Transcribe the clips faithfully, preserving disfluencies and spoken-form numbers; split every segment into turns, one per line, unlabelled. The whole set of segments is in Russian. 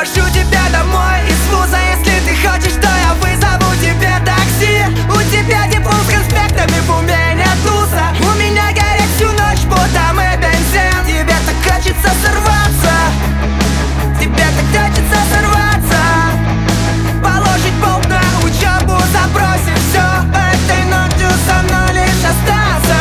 провожу тебя домой из вуза. Если ты хочешь, то я вызову тебе такси. У тебя диплом с конспектами, в уме нет туса. У меня горит всю ночь, будто мы бензин. Тебе так хочется сорваться, тебе так хочется сорваться, положить болт на учебу, забросить все, этой ночью со мной лишь остаться.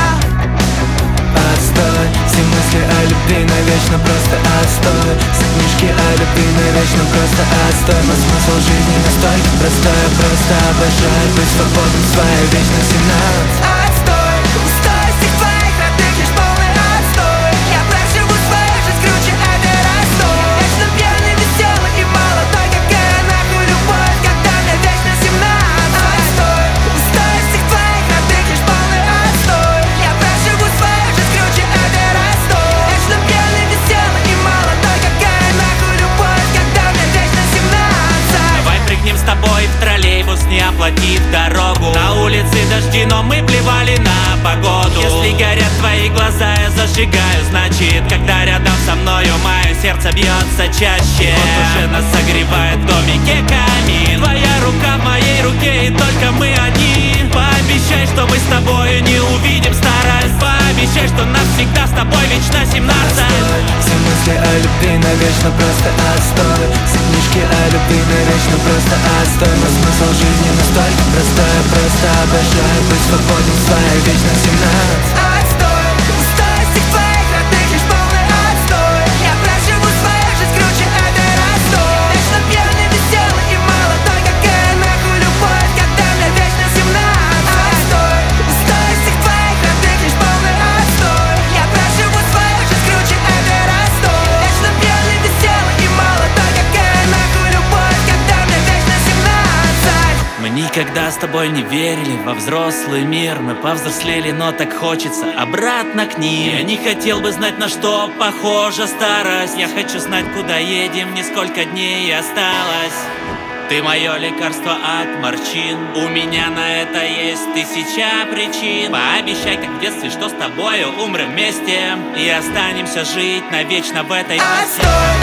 Отстой, все мысли о любви навечно просто отстой. Все книжки о любви навечно просто отстой. Но смысл жизни настолько простой, я просто обожаю быть свободным в своей вечной семнадцать. Отстой, устой всех твоих родных, лишь полный отстой. Я проживу свою жизнь круче, это растой. Вечно пьяный, веселый и молодой, какая нахуй любовь, когда мне вечно семнадцать. Отстой, устой всех твоих родных, лишь полный отстой. Я проживу свою жизнь круче, это растой. Вечно пьяный, веселый и молодой, какая нахуй любовь, когда мне вечно семнадцать.
Давай прыгнем с тобой в троллейбус, не оплатив дорогу. На улице дожди, но мы плевали на погоду. Если горят твои глаза, я зажигаю, значит, когда рядом со мною мое сердце бьется чаще. Вот уже нас согревает в домике камин. Твоя рука в моей руке, и только мы одни. Пообещай, что мы с тобою не увидим старость. Пообещай, что навсегда с тобой вечно семнадцать.
Все мысли о любви навечно просто отстой. Все книжки о любви навечно просто отстой. Но смысл жизни настолько простой, я просто обожаю быть свободным в своей вечной семнадцать. Отстой, устой всех твоих родных, лишь полный отстой. Я проживу свою жизнь круче, это растой. Вечно пьяный, веселый и молодой, какая нахуй любовь, когда мне вечно семнадцать. Отстой, устой всех твоих родных, лишь полный отстой. Я проживу свою жизнь круче, это растой. Вечно пьяный, веселый и молодой, какая нахуй любовь, когда мне вечно семнадцать.
Мы никогда с тобой не верили во взрослый мир. Мы повзрослели, но так хочется обратно к ним. Я не хотел бы знать, на что похожа старость. Я хочу знать, куда едем, не сколько дней осталось. Ты мое лекарство от морщин. У меня на это есть тысяча причин. Пообещай, как в детстве, что с тобою умрем вместе и останемся жить навечно в этой
Отстой,